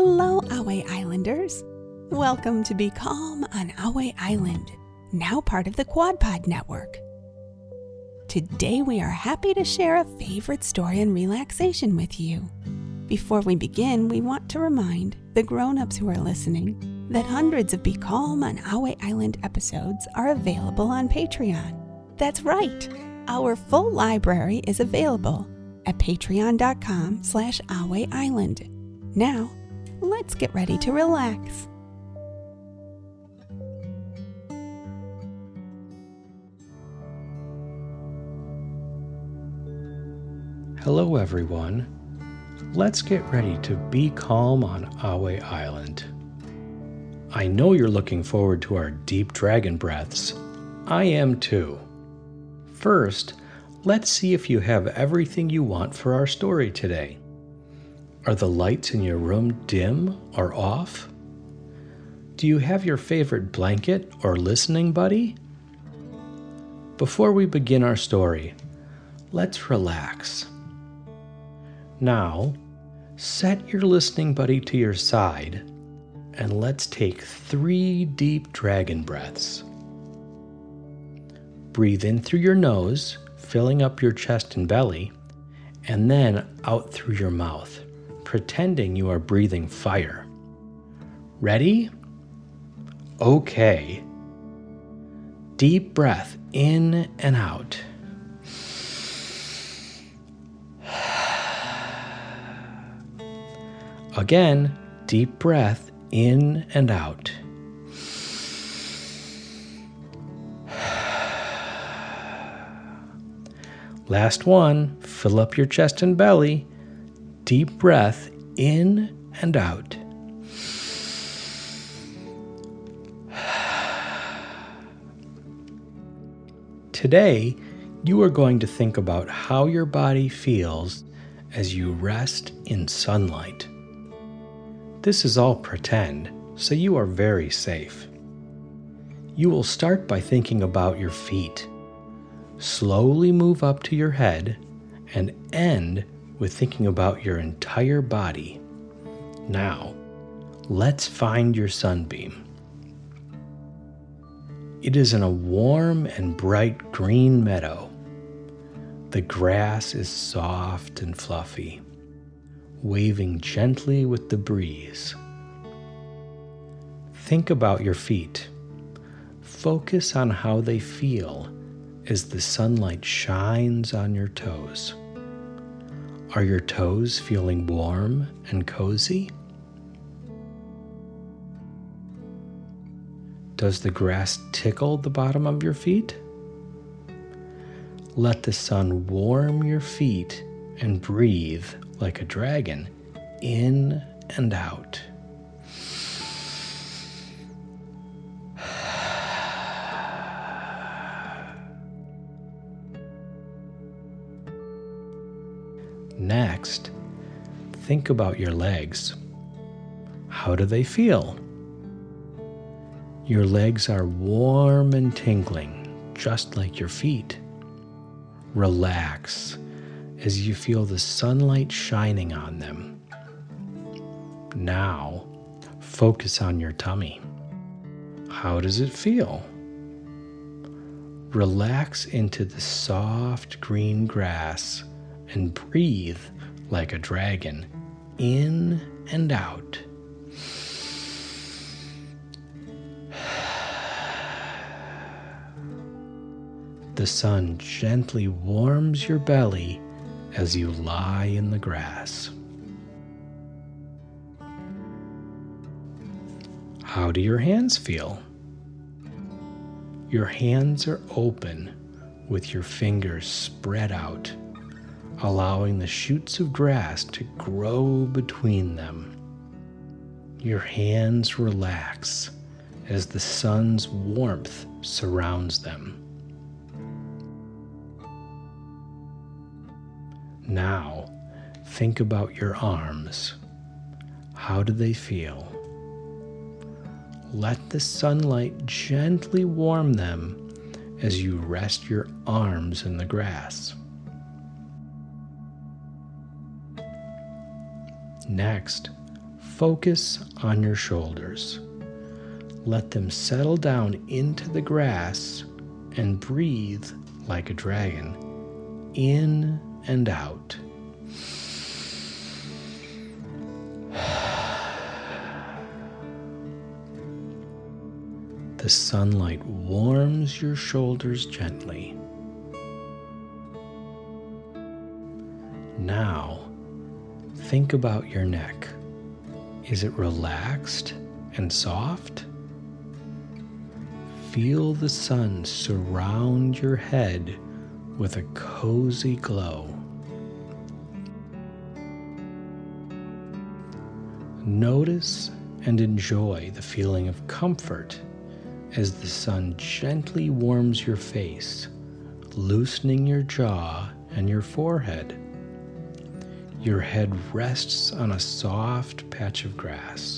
Hello, Ahway Islanders. Welcome to Be Calm on Ahway Island, now part of the QuadPod Network. Today we are happy to share a favorite story on relaxation with you. Before we begin, we want to remind the grown-ups who are listening that hundreds of Be Calm on Ahway Island episodes are available on Patreon. That's right, our full library is available at patreon.com/Ahway Island. Now, let's get ready to relax. Hello everyone. Let's get ready to be calm on Ahway Island. I know you're looking forward to our deep dragon breaths. I am too. First, let's see if you have everything you want for our story today. Are the lights in your room dim or off? Do you have your favorite blanket or listening buddy? Before we begin our story, let's relax. Now, set your listening buddy to your side and let's take 3 deep dragon breaths. Breathe in through your nose, filling up your chest and belly, and then out through your mouth, pretending you are breathing fire. Ready? Okay. Deep breath in and out. Again, deep breath in and out. Last one, fill up your chest and belly. Deep breath in and out. Today, you are going to think about how your body feels as you rest in sunlight. This is all pretend, so you are very safe. You will start by thinking about your feet. Slowly move up to your head and end with thinking about your entire body. Now, let's find your sunbeam. It is in a warm and bright green meadow. The grass is soft and fluffy, waving gently with the breeze. Think about your feet. Focus on how they feel as the sunlight shines on your toes. Are your toes feeling warm and cozy? Does the grass tickle the bottom of your feet? Let the sun warm your feet and breathe like a dragon in and out. Next, think about your legs. How do they feel? Your legs are warm and tingling, just like your feet. Relax as you feel the sunlight shining on them. Now, focus on your tummy. How does it feel? Relax into the soft green grass and breathe like a dragon in and out. The sun gently warms your belly as you lie in the grass. How do your hands feel? Your hands are open with your fingers spread out, allowing the shoots of grass to grow between them. Your hands relax as the sun's warmth surrounds them. Now, think about your arms. How do they feel? Let the sunlight gently warm them as you rest your arms in the grass. Next, focus on your shoulders. Let them settle down into the grass and breathe like a dragon, in and out. The sunlight warms your shoulders gently. Now, think about your neck. Is it relaxed and soft? Feel the sun surround your head with a cozy glow. Notice and enjoy the feeling of comfort as the sun gently warms your face, loosening your jaw and your forehead. Your head rests on a soft patch of grass.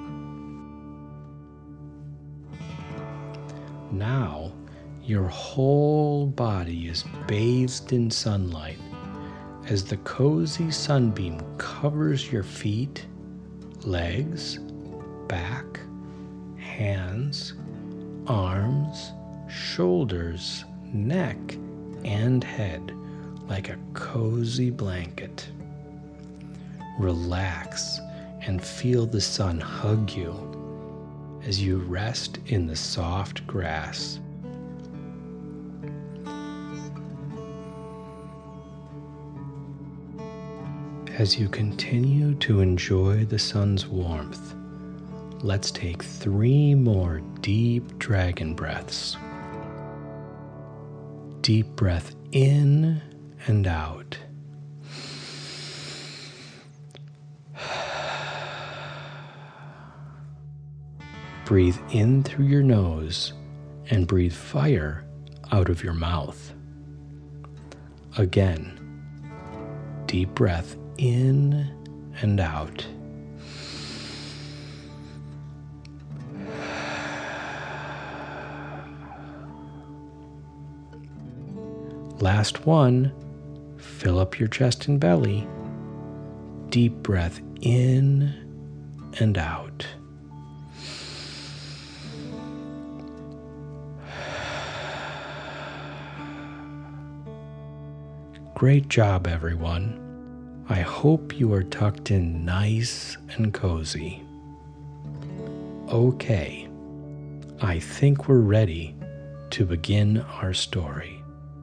Now, your whole body is bathed in sunlight as the cozy sunbeam covers your feet, legs, back, hands, arms, shoulders, neck, and head like a cozy blanket. Relax and feel the sun hug you as you rest in the soft grass. As you continue to enjoy the sun's warmth, let's take 3 more deep dragon breaths. Deep breath in and out. Breathe in through your nose and breathe fire out of your mouth. Again, deep breath in and out. Last one, fill up your chest and belly. Deep breath in and out. Great job, everyone. I hope you are tucked in nice and cozy. Okay, I think we're ready to begin our story.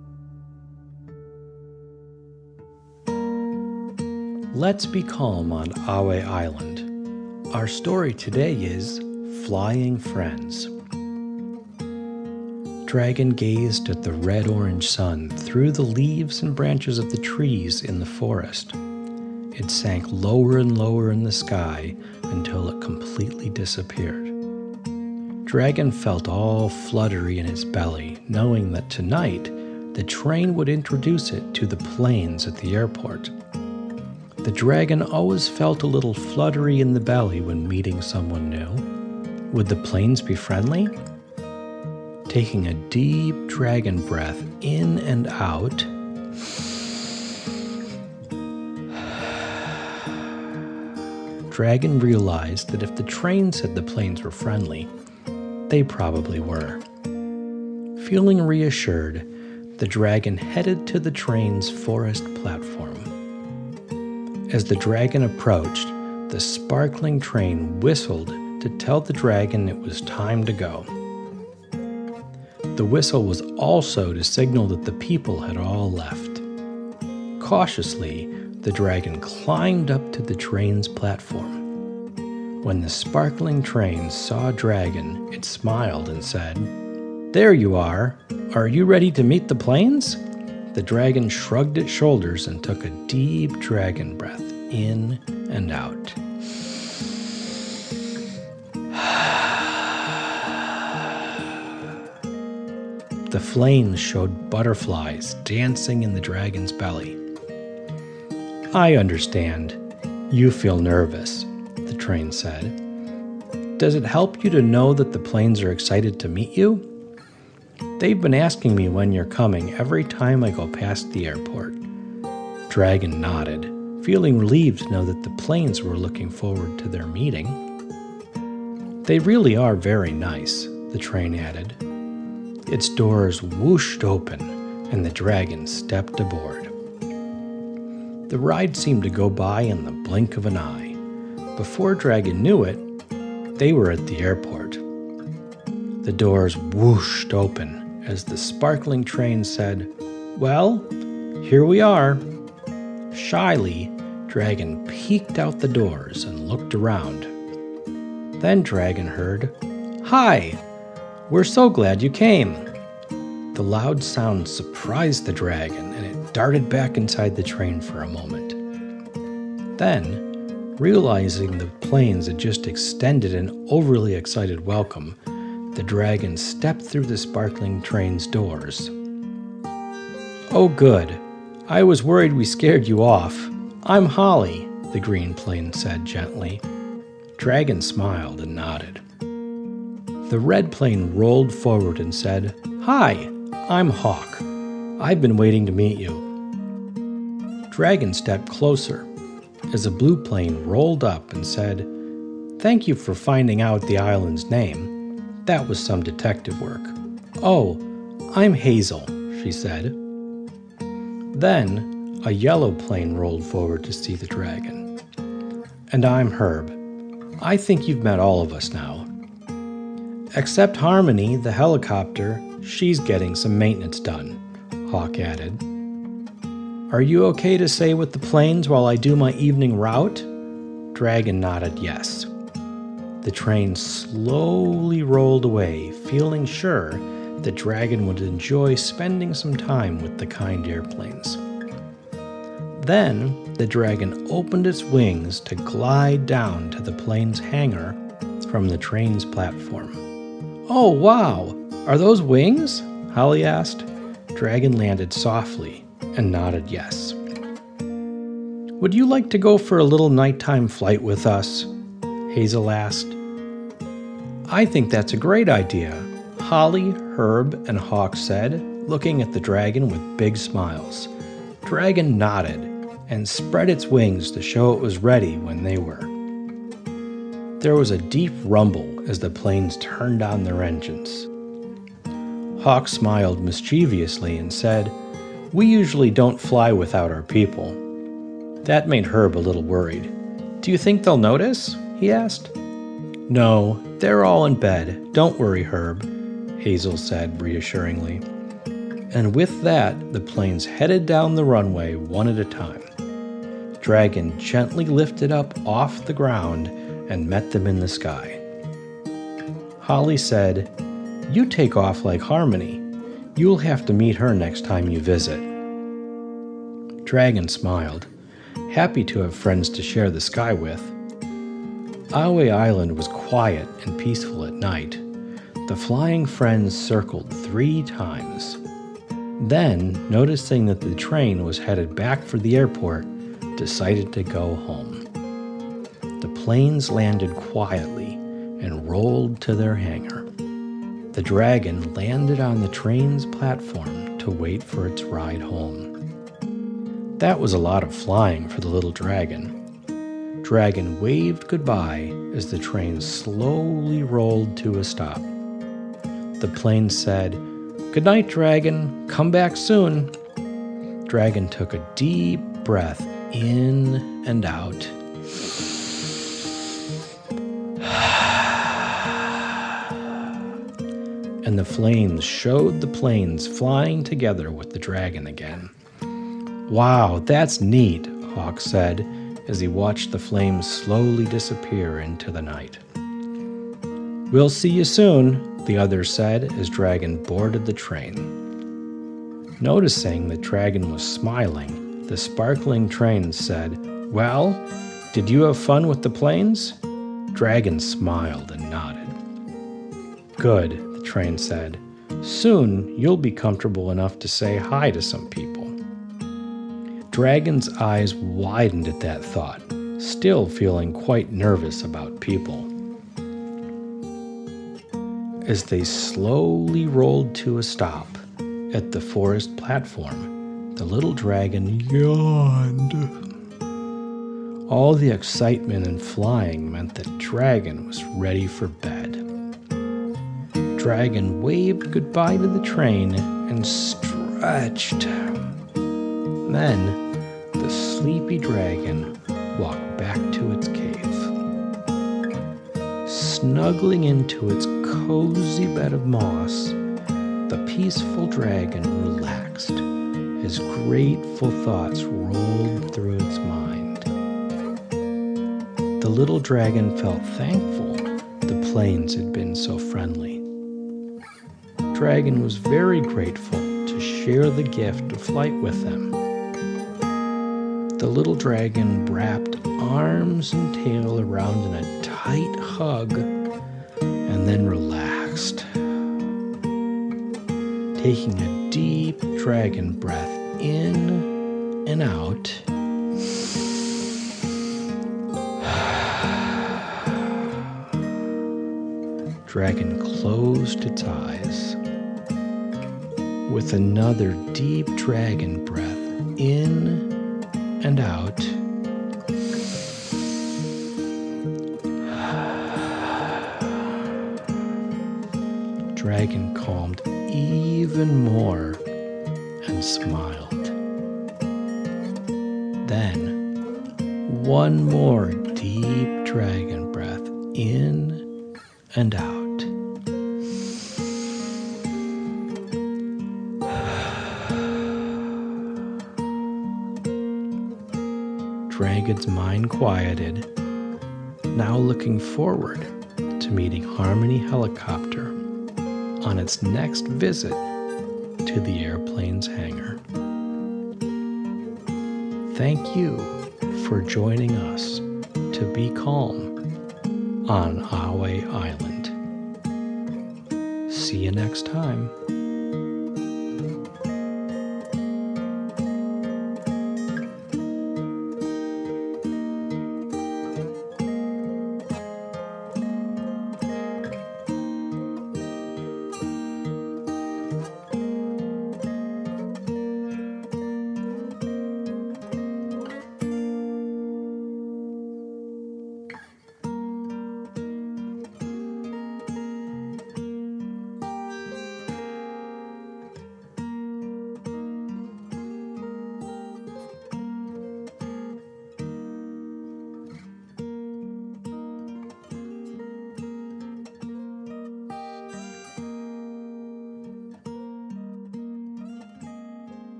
Let's be calm on Ahway Island. Our story today is Flying Friends. Dragon gazed at the red-orange sun through the leaves and branches of the trees in the forest. It sank lower and lower in the sky until it completely disappeared. Dragon felt all fluttery in its belly, knowing that tonight the train would introduce it to the planes at the airport. The dragon always felt a little fluttery in the belly when meeting someone new. Would the planes be friendly? Taking a deep dragon breath in and out, Dragon realized that if the train said the planes were friendly, they probably were. Feeling reassured, the dragon headed to the train's forest platform. As the dragon approached, the sparkling train whistled to tell the dragon it was time to go. The whistle was also to signal that the people had all left. Cautiously, the dragon climbed up to the train's platform. When the sparkling train saw Dragon, it smiled and said, "There you are. Are you ready to meet the planes?" The dragon shrugged its shoulders and took a deep dragon breath in and out. The flames showed butterflies dancing in the dragon's belly. "I understand. You feel nervous," the train said. "Does it help you to know that the planes are excited to meet you? They've been asking me when you're coming every time I go past the airport." Dragon nodded, feeling relieved to know that the planes were looking forward to their meeting. "They really are very nice," the train added. Its doors whooshed open, and the dragon stepped aboard. The ride seemed to go by in the blink of an eye. Before Dragon knew it, they were at the airport. The doors whooshed open as the sparkling train said, "Well, here we are." Shyly, Dragon peeked out the doors and looked around. Then Dragon heard, "Hi! We're so glad you came." The loud sound surprised the dragon, and it darted back inside the train for a moment. Then, realizing the planes had just extended an overly excited welcome, the dragon stepped through the sparkling train's doors. "Oh, good. I was worried we scared you off. I'm Holly," the green plane said gently. Dragon smiled and nodded. The red plane rolled forward and said, "Hi, I'm Hawk. I've been waiting to meet you." Dragon stepped closer as a blue plane rolled up and said, "Thank you for finding out the island's name. That was some detective work." "Oh, I'm Hazel," she said. Then a yellow plane rolled forward to see the dragon. "And I'm Herb. I think you've met all of us now. Except Harmony, the helicopter. She's getting some maintenance done," Hawk added. "Are you okay to stay with the planes while I do my evening route?" Dragon nodded yes. The train slowly rolled away, feeling sure the dragon would enjoy spending some time with the kind airplanes. Then the dragon opened its wings to glide down to the plane's hangar from the train's platform. "Oh, wow! Are those wings?" Holly asked. Dragon landed softly and nodded yes. "Would you like to go for a little nighttime flight with us?" Hazel asked. "I think that's a great idea," Holly, Herb, and Hawk said, looking at the dragon with big smiles. Dragon nodded and spread its wings to show it was ready when they were. There was a deep rumble as the planes turned on their engines. Hawk smiled mischievously and said, "We usually don't fly without our people." That made Herb a little worried. "Do you think they'll notice?" he asked. "No, they're all in bed. Don't worry, Herb," Hazel said reassuringly. And with that, the planes headed down the runway one at a time. Dragon gently lifted up off the ground and met them in the sky. Holly said, "You take off like Harmony. You'll have to meet her next time you visit." Dragon smiled, happy to have friends to share the sky with. Ahway Island was quiet and peaceful at night. The flying friends circled 3 times. Then, noticing that the train was headed back for the airport, decided to go home. The planes landed quietly and rolled to their hangar. The dragon landed on the train's platform to wait for its ride home. That was a lot of flying for the little dragon. Dragon waved goodbye as the train slowly rolled to a stop. The plane said, "Good night, Dragon. Come back soon." Dragon took a deep breath in and out. And the flames showed the planes flying together with the dragon again. "Wow, that's neat," Hawk said as he watched the flames slowly disappear into the night. "We'll see you soon," the others said as Dragon boarded the train. Noticing that Dragon was smiling, the sparkling train said, "Well, did you have fun with the planes?" Dragon smiled and nodded. "Good," the train said. "Soon you'll be comfortable enough to say hi to some people." Dragon's eyes widened at that thought, still feeling quite nervous about people. As they slowly rolled to a stop at the forest platform, the little dragon yawned. All the excitement and flying meant that Dragon was ready for bed. Dragon waved goodbye to the train and stretched. Then the sleepy dragon walked back to its cave. Snuggling into its cozy bed of moss, the peaceful dragon relaxed as grateful thoughts rolled through its mind. The little dragon felt thankful the plains had been so friendly. Dragon was very grateful to share the gift of flight with them. The little dragon wrapped arms and tail around in a tight hug and then relaxed. Taking a deep dragon breath in and out, Dragon closed its eyes. With another deep dragon breath in and out, Dragon calmed even more and smiled. Then, one more deep dragon breath in and out. Dragon's mind quieted, now looking forward to meeting Harmony Helicopter on its next visit to the airplane's hangar. Thank you for joining us to be calm on Ahway Island. See you next time.